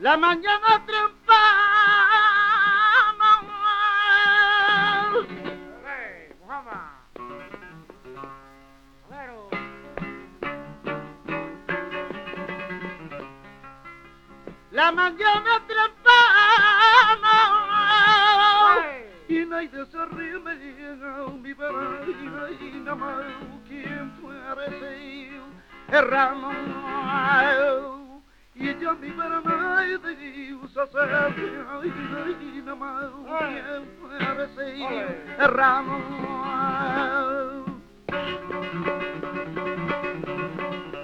La mañana temprano. Hey, Muhammad. Alero. La mañana temprano. Hey. Y nadie se ríe, mi vera, y nada más quien fuera ese erramo. Y yo mi vera nadie usa ser, y nada más quien fuera ese erramo.